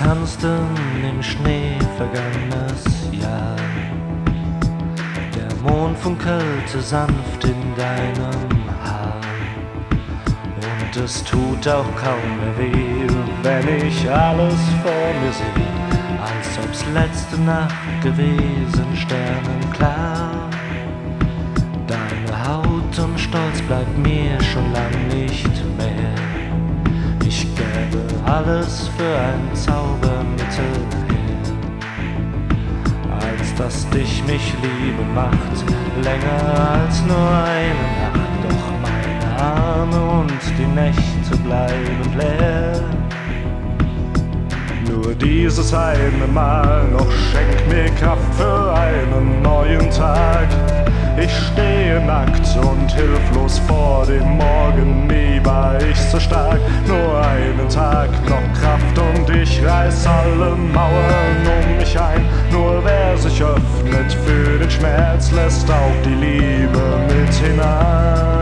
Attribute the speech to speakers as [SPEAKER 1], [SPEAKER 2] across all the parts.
[SPEAKER 1] tanzten im Schnee vergangenes Jahr. Der Mond funkelte sanft in deinem Haar. Und es tut auch kaum mehr weh, wenn ich alles vor mir sehe, als ob's letzte Nacht gewesen, sternenklar. Deine Haut und Stolz bleibt mir schon lang nicht mehr. Ich gäbe alles für ein Zaubermittel her, als dass dich mich Liebe macht, länger als nur eine Nacht. Doch meine Arme und die Nächte bleiben leer. Nur dieses eine Mal noch schenkt mir Kraft für einen neuen Tag. Ich stehe nackt und hilflos vor dem Morgen, nie war ich so stark. Nur einen Tag, noch Kraft und ich reiß alle Mauern um mich ein. Nur wer sich öffnet für den Schmerz, lässt auch die Liebe mit hinein.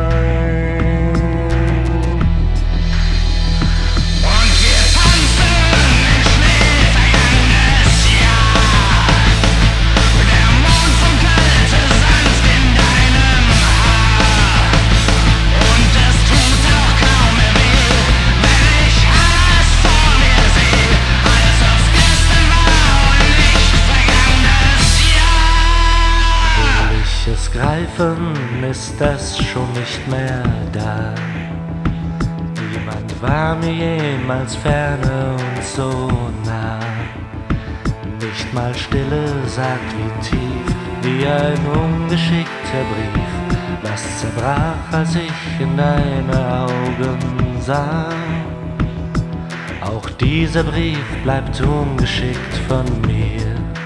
[SPEAKER 1] Greifen ist es schon nicht mehr da. Niemand war mir jemals ferne und so nah. Nicht mal Stille sagt wie tief, wie ein ungeschickter Brief, was zerbrach, als ich in deine Augen sah. Auch dieser Brief bleibt ungeschickt von mir.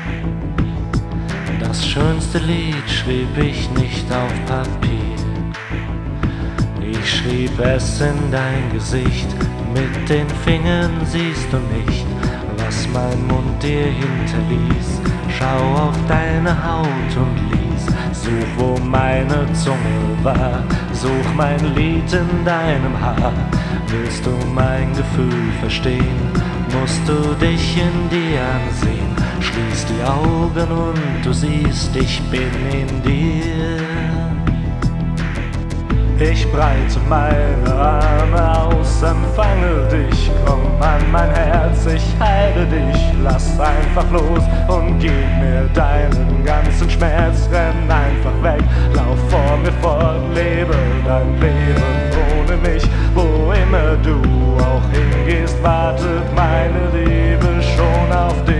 [SPEAKER 1] Das schönste Lied schrieb ich nicht auf Papier. Ich schrieb es in dein Gesicht, mit den Fingern siehst du nicht, was mein Mund dir hinterließ. Schau auf deine Haut und lies, such wo meine Zunge war, such mein Lied in deinem Haar. Willst du mein Gefühl verstehen, musst du dich in dir ansehen. Schließ die Augen und du siehst, ich bin in dir. Ich breite meine Arme aus, empfange dich, komm an mein Herz, ich heile dich. Lass einfach los und gib mir deinen ganzen Schmerz. Renn einfach weg, lauf vor mir fort, lebe dein Leben ohne mich. Wo immer du auch hingehst, wartet meine Liebe schon auf dich.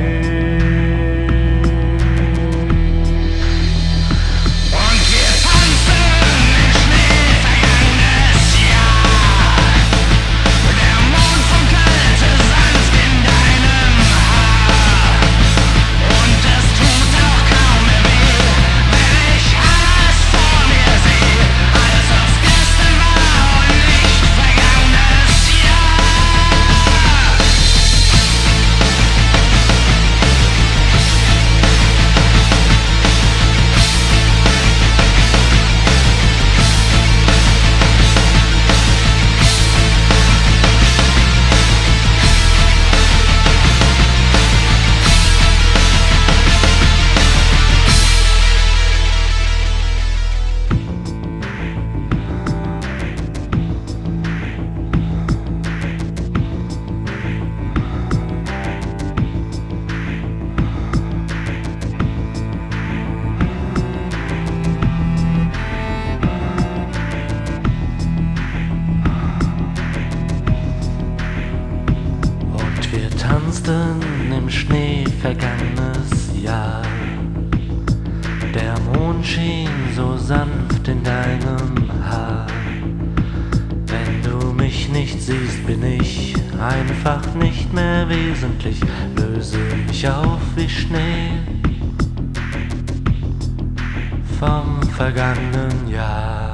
[SPEAKER 1] Tanzten im Schnee vergangenes Jahr. Der Mond schien so sanft in deinem Haar. Wenn du mich nicht siehst, bin ich einfach nicht mehr wesentlich. Löse mich auf wie Schnee vom vergangenen Jahr.